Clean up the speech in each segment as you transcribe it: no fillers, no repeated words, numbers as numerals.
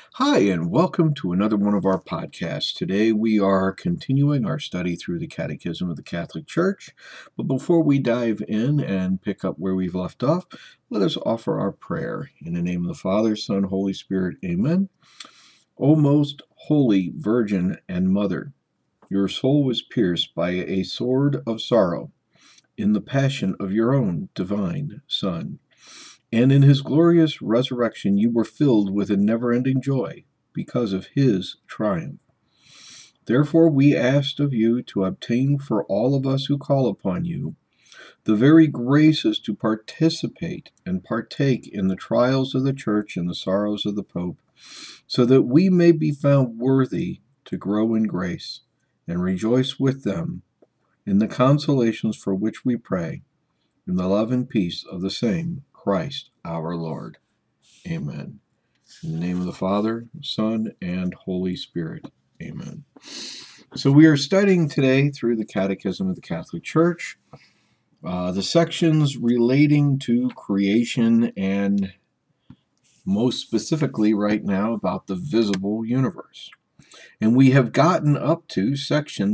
Hi, and welcome to another one of our podcasts. Today we are continuing our study through the Catechism of the Catholic Church. But before we dive in and pick up where we've left off, let us offer our prayer. In the name of the Father, Son, Holy Spirit, Amen. O most holy Virgin and Mother, your soul was pierced by a sword of sorrow in the passion of your own divine Son. And in his glorious resurrection, you were filled with a never ending joy because of his triumph. Therefore, we asked of you to obtain for all of us who call upon you the very graces to participate and partake in the trials of the Church and the sorrows of the Pope, so that we may be found worthy to grow in grace and rejoice with them in the consolations for which we pray, in the love and peace of the same Christ our Lord. Amen. In the name of the Father, Son, and Holy Spirit. Amen. So we are studying today through the Catechism of the Catholic Church, the sections relating to creation and most specifically right now about the visible universe. And we have gotten up to section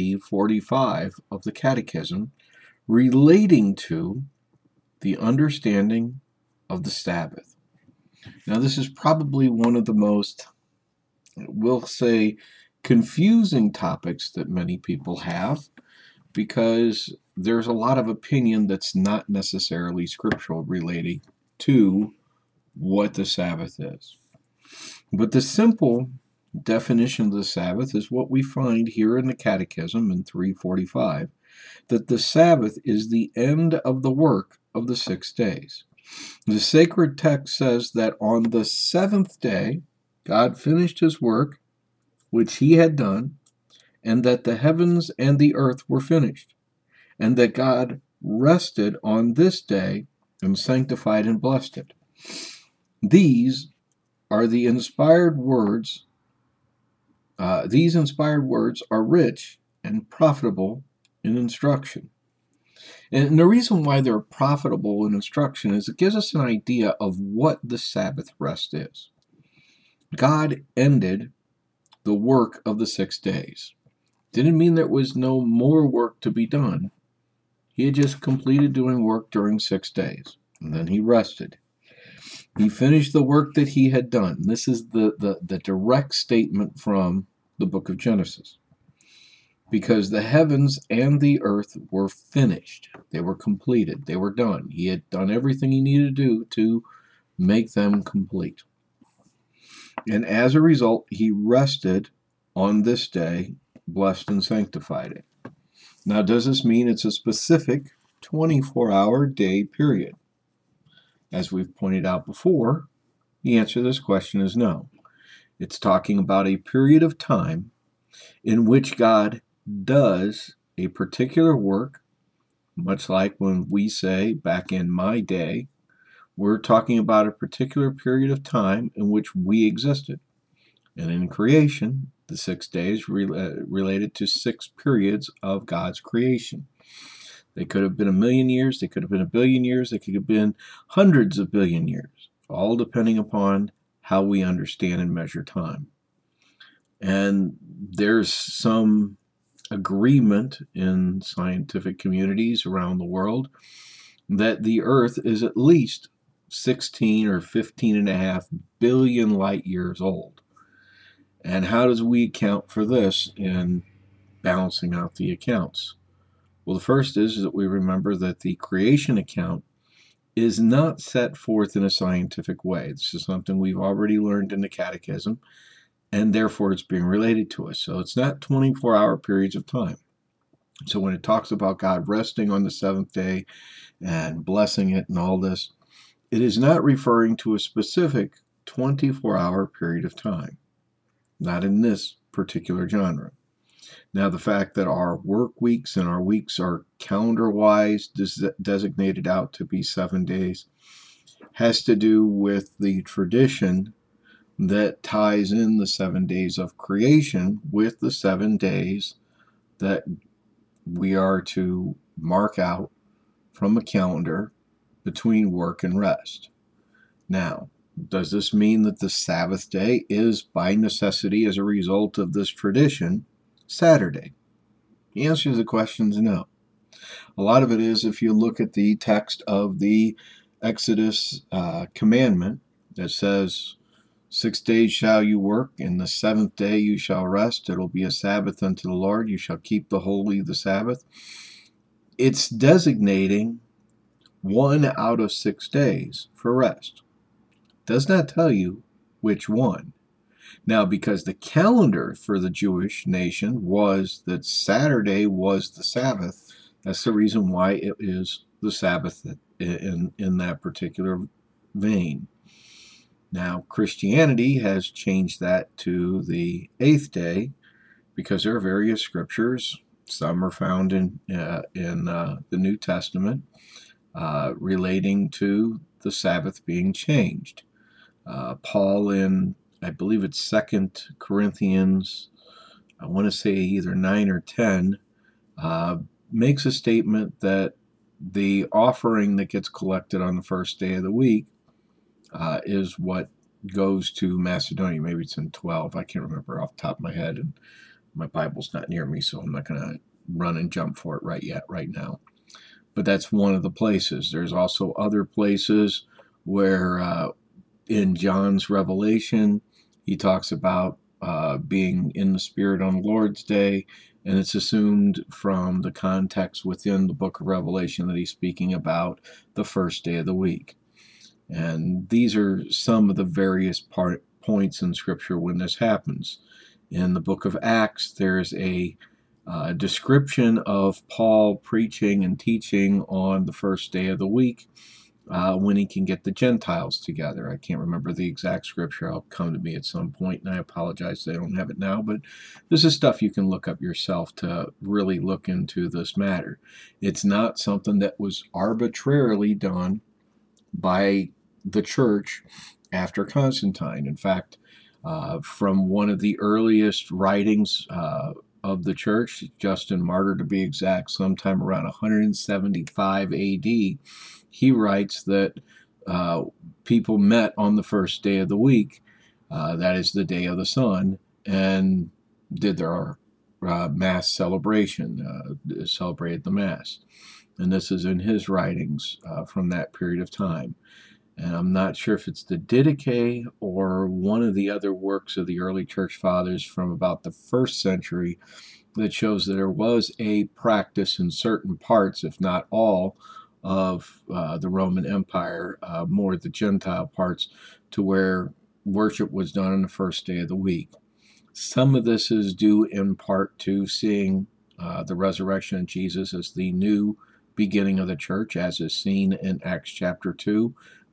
345 of the Catechism relating to the understanding of the Sabbath. Now, this is probably one of the most, we'll say, confusing topics that many people have, because there's a lot of opinion that's not necessarily scriptural relating to what the Sabbath is. But the simple definition of the Sabbath is what we find here in the Catechism in 345, that the Sabbath is the end of the work of the 6 days. The sacred text says that on the seventh day, God finished his work, which he had done, and that the heavens and the earth were finished, and that God rested on this day and sanctified and blessed it. These are the inspired words. These inspired words are rich and profitable in instruction. And the reason why they're profitable in instruction is it gives us an idea of what the Sabbath rest is. God ended the work of the 6 days. Didn't mean there was no more work to be done. He had just completed doing work during 6 days, and then he rested. He finished the work that he had done. This is the direct statement from the book of Genesis. Because the heavens and the earth were finished. They were completed. They were done. He had done everything he needed to do to make them complete. And as a result, he rested on this day, blessed and sanctified it. Now, does this mean it's a specific 24-hour day period? As we've pointed out before, the answer to this question is no. It's talking about a period of time in which God does a particular work, much like when we say back in my day, we're talking about a particular period of time in which we existed. And in creation, the 6 days related to 6 periods of God's creation. They could have been 1,000,000 years, they could have been 1,000,000,000 years, they could have been hundreds of billion years, all depending upon how we understand and measure time. And there's some agreement in scientific communities around the world that the Earth is at least 16 or 15.5 billion light years old. And how does we account for this in balancing out the accounts? Well, the first is that we remember that the creation account is not set forth in a scientific way. This is something we've already learned in the Catechism, and therefore it's being related to us. So it's not 24-hour periods of time. So when it talks about God resting on the seventh day and blessing it and all this, it is not referring to a specific 24-hour period of time. Not in this particular genre. Now, the fact that our work weeks and our weeks are calendar-wise designated out to be 7 days has to do with the tradition that ties in the 7 days of creation with the 7 days that we are to mark out from a calendar between work and rest. Now, Does this mean that the Sabbath day is by necessity, as a result of this tradition, Saturday? The answer to the question is no. A lot of it is, if you look at the text of the Exodus commandment that says, 6 days shall you work, and the seventh day you shall rest. It'll be a Sabbath unto the Lord. You shall keep the Sabbath. It's designating 1 out of 6 days for rest. Does not tell you which one. Now, because the calendar for the Jewish nation was that Saturday was the Sabbath, that's the reason why it is the Sabbath in that particular vein. Now, Christianity has changed that to the 8th day because there are various scriptures. Some are found in the New Testament relating to the Sabbath being changed. Paul in, I believe it's 2 Corinthians, I want to say either 9 or 10, makes a statement that the offering that gets collected on the first day of the week is what goes to Macedonia. Maybe it's in 12. I can't remember off the top of my head, and my Bible's not near me, so I'm not going to run and jump for it right now. But that's one of the places. There's also other places where in John's Revelation, he talks about being in the Spirit on the Lord's Day, and it's assumed from the context within the book of Revelation that he's speaking about the first day of the week. And these are some of the various points in Scripture when this happens. In the book of Acts, there's a description of Paul preaching and teaching on the first day of the week when he can get the Gentiles together. I can't remember the exact scripture. It'll come to me at some point, and I apologize I don't have it now, but this is stuff you can look up yourself to really look into this matter. It's not something that was arbitrarily done by the church after Constantine. In fact, from one of the earliest writings of the church, Justin Martyr to be exact, sometime around 175 AD, he writes that people met on the first day of the week, that is the day of the sun, and did their Mass celebration, celebrated the Mass. And this is in his writings from that period of time. And I'm not sure if it's the Didache or one of the other works of the early church fathers from about the 1st century that shows that there was a practice in certain parts, if not all, of the Roman Empire, more the Gentile parts, to where worship was done on the first day of the week. Some of this is due in part to seeing the resurrection of Jesus as the new beginning of the church, as is seen in Acts chapter 2,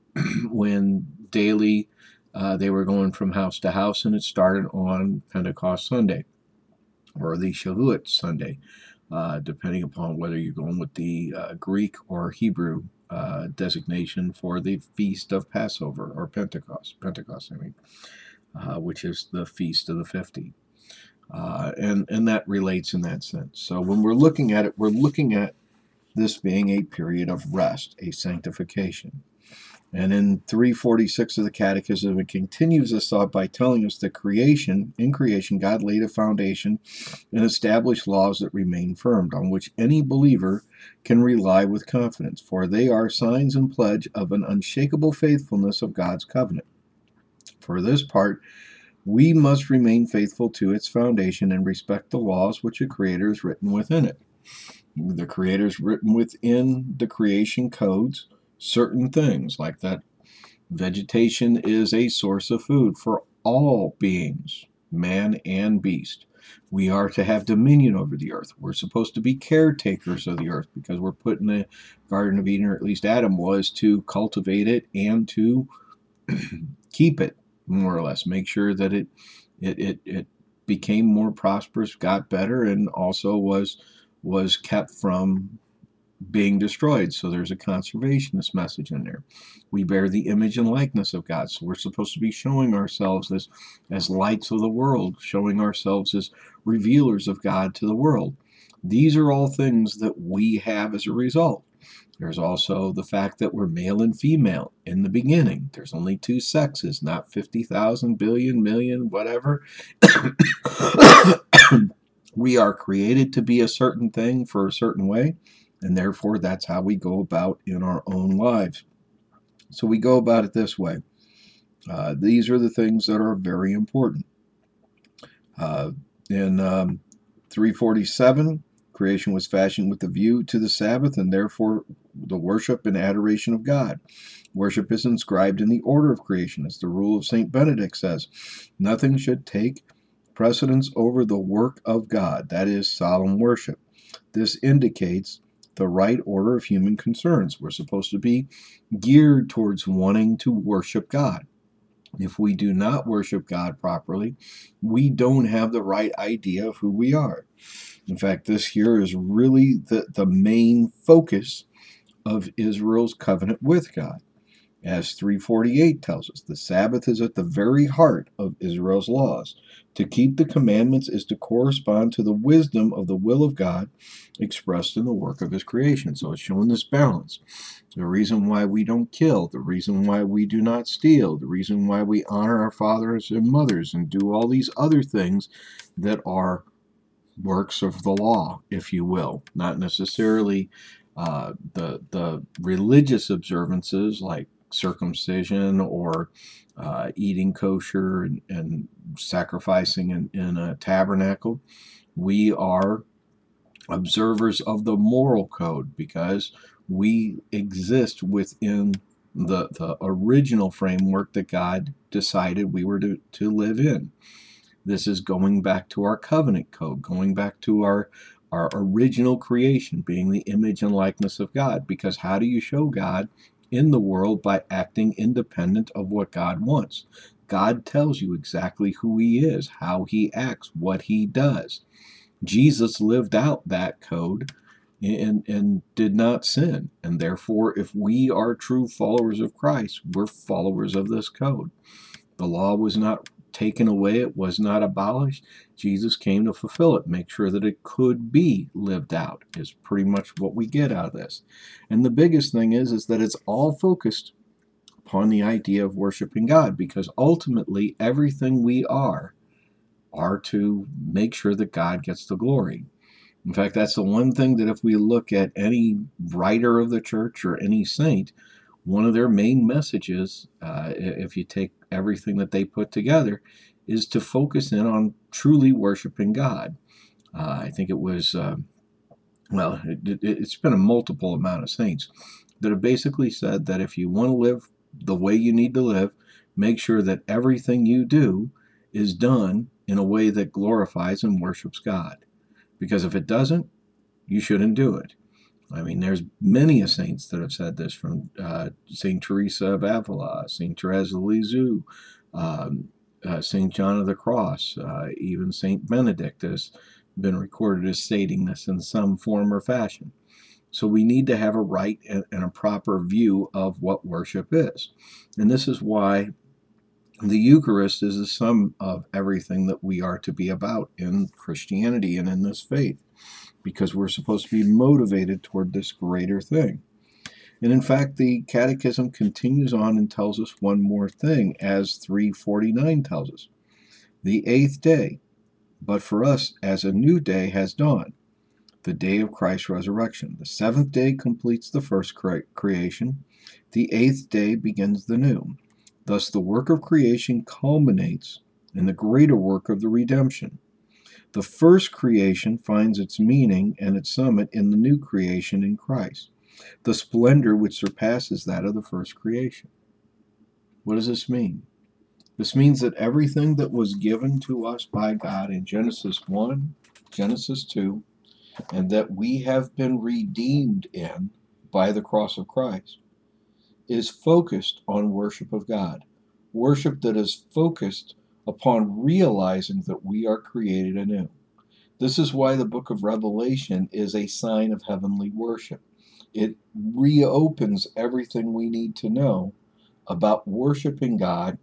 when daily they were going from house to house, and it started on Pentecost Sunday or the Shavuot Sunday, depending upon whether you're going with the Greek or Hebrew designation for the Feast of Passover or Pentecost, which is the Feast of the 50. And that relates in that sense. So when we're looking at it, we're looking at this being a period of rest, a sanctification. And in 346 of the Catechism, it continues this thought by telling us that in creation, God laid a foundation and established laws that remain firm, on which any believer can rely with confidence, for they are signs and pledge of an unshakable faithfulness of God's covenant. For this part, we must remain faithful to its foundation and respect the laws which the Creator has written within it. The Creator has written within the creation codes certain things, like that vegetation is a source of food for all beings, man and beast. We are to have dominion over the earth. We're supposed to be caretakers of the earth because we're put in the Garden of Eden, or at least Adam was, to cultivate it and to keep it, more or less. Make sure that it became more prosperous, got better, and also was kept from being destroyed. So there's a conservationist message in there. We bear the image and likeness of God, so we're supposed to be showing ourselves as lights of the world, showing ourselves as revealers of God to the world. These are all things that we have as a result. There's also the fact that we're male and female in the beginning. There's only two sexes, not 50,000, billion, million, whatever. We are created to be a certain thing for a certain way, and therefore that's how we go about in our own lives. So we go about it this way. These are the things that are very important. In 347, creation was fashioned with a view to the Sabbath and therefore the worship and adoration of God. Worship is inscribed in the order of creation, as the rule of St. Benedict says. Nothing should take precedence over the work of God, that is, solemn worship. This indicates the right order of human concerns. We're supposed to be geared towards wanting to worship God. If we do not worship God properly, we don't have the right idea of who we are. In fact, this here is really the main focus of Israel's covenant with God. As 348 tells us, the Sabbath is at the very heart of Israel's laws. To keep the commandments is to correspond to the wisdom of the will of God expressed in the work of his creation. So it's showing this balance. The reason why we don't kill, the reason why we do not steal, the reason why we honor our fathers and mothers and do all these other things that are works of the law, if you will, not necessarily the religious observances like circumcision or eating kosher and sacrificing in a tabernacle. We are observers of the moral code because we exist within the original framework that God decided we were to live in. This is going back to our covenant code, going back to our original creation, being the image and likeness of God. Because how do you show God in the world? By acting independent of what God wants. God tells you exactly who he is, how he acts, what he does. Jesus lived out that code and did not sin. And therefore, if we are true followers of Christ, we're followers of this code. The law was not taken away, it was not abolished. Jesus came to fulfill it, make sure that it could be lived out, is pretty much what we get out of this. And the biggest thing is that it's all focused upon the idea of worshiping God, because ultimately everything we are to make sure that God gets the glory. In fact, that's the one thing that if we look at any writer of the church or any saint, one of their main messages, if you take everything that they put together, is to focus in on truly worshiping God. I think it was, it's been a multiple amount of saints that have basically said that if you want to live the way you need to live, make sure that everything you do is done in a way that glorifies and worships God. Because if it doesn't, you shouldn't do it. I mean, there's many saints that have said this, from St. Teresa of Avila, St. Therese of Lisieux, St. John of the Cross, even St. Benedict has been recorded as stating this in some form or fashion. So we need to have a right and a proper view of what worship is. And this is why the Eucharist is the sum of everything that we are to be about in Christianity and in this faith, because we're supposed to be motivated toward this greater thing. And in fact, the Catechism continues on and tells us one more thing, as 349 tells us. The 8th day, but for us as a new day, has dawned, the day of Christ's resurrection. The 7th day completes the first creation. The 8th day begins the new. Thus, the work of creation culminates in the greater work of the redemption. The first creation finds its meaning and its summit in the new creation in Christ, the splendor which surpasses that of the first creation. What does this mean? This means that everything that was given to us by God in Genesis 1, Genesis 2, and that we have been redeemed in by the cross of Christ, is focused on worship of God. Worship that is focused upon realizing that we are created anew. This is why the book of Revelation is a sign of heavenly worship. It reopens everything we need to know about worshiping God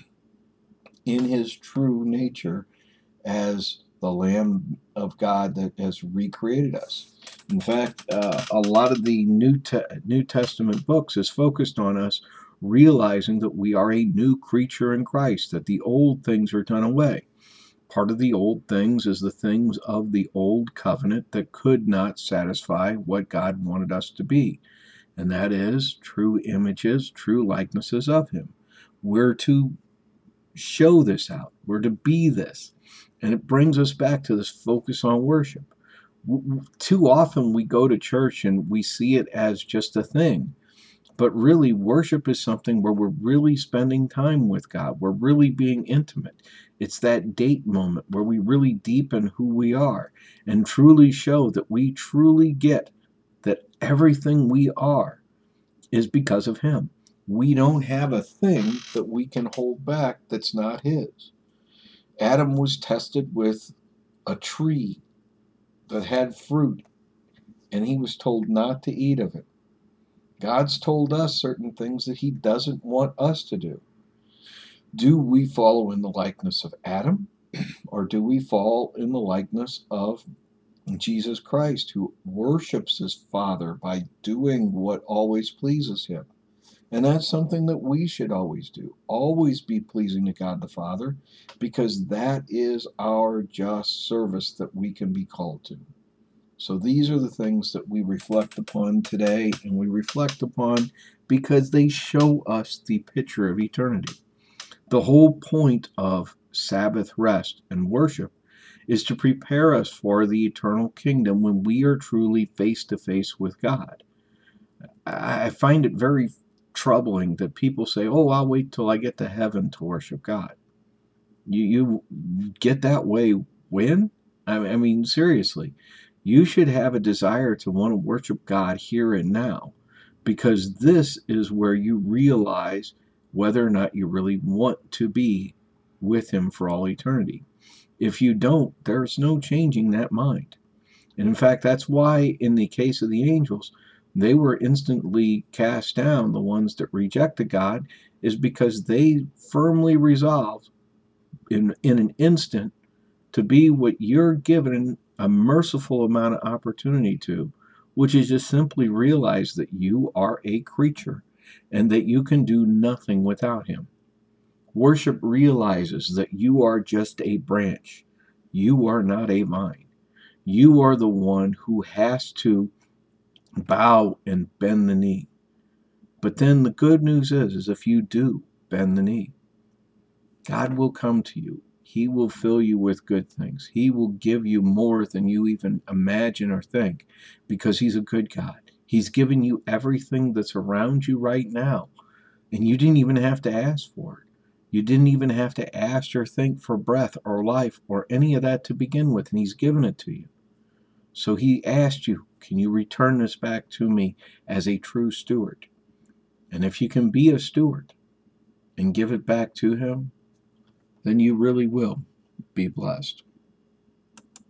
in his true nature as the Lamb of God that has recreated us. In fact, a lot of the New Testament books is focused on us realizing that we are a new creature in Christ, that the old things are done away. Part of the old things is the things of the old covenant that could not satisfy what God wanted us to be, and that is true images, true likenesses of Him. We're to show this out. We're to be this. And it brings us back to this focus on worship. Too often we go to church and we see it as just a thing. But really, worship is something where we're really spending time with God. We're really being intimate. It's that date moment where we really deepen who we are and truly show that we truly get that everything we are is because of Him. We don't have a thing that we can hold back that's not His. Adam was tested with a tree that had fruit, and he was told not to eat of it. God's told us certain things that He doesn't want us to do. Do we follow in the likeness of Adam, or do we fall in the likeness of Jesus Christ, who worships His Father by doing what always pleases Him? And that's something that we should always do. Always be pleasing to God the Father, because that is our just service that we can be called to. So these are the things that we reflect upon today, and we reflect upon because they show us the picture of eternity. The whole point of Sabbath rest and worship is to prepare us for the eternal kingdom when we are truly face to face with God. I find it very troubling that people say, "Oh, I'll wait till I get to heaven to worship God." You get that way when? I mean, seriously, you should have a desire to want to worship God here and now, because this is where you realize whether or not you really want to be with Him for all eternity. If you don't, there's no changing that mind. And in fact, that's why in the case of the angels, they were instantly cast down. The ones that rejected God is because they firmly resolved in an instant to be what you're given a merciful amount of opportunity to, which is just simply realize that you are a creature and that you can do nothing without Him. Worship realizes that you are just a branch. You are not a vine. You are the one who has to bow and bend the knee. But then the good news is if you do bend the knee, God will come to you. He will fill you with good things. He will give you more than you even imagine or think, because He's a good God. He's given you everything that's around you right now, and you didn't even have to ask for it. You didn't even have to ask or think for breath or life or any of that to begin with, and He's given it to you. So He asked you, can you return this back to me as a true steward? And if you can be a steward and give it back to Him, then you really will be blessed.